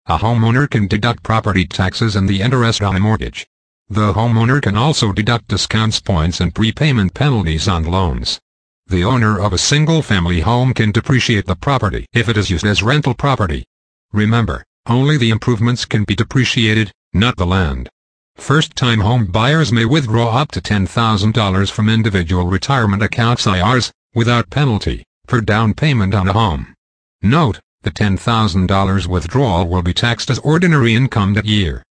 A homeowner can deduct property taxes and the interest on a mortgage. The homeowner can also deduct discounts, points and prepayment penalties on loans. The owner of a single-family home can depreciate the property if it is used as rental property. Remember, only the improvements can be depreciated, not the land. First-time home buyers may withdraw up to $10,000 from individual retirement accounts (IRAs) without penalty for down payment on a home. Note, the $10,000 withdrawal will be taxed as ordinary income that year.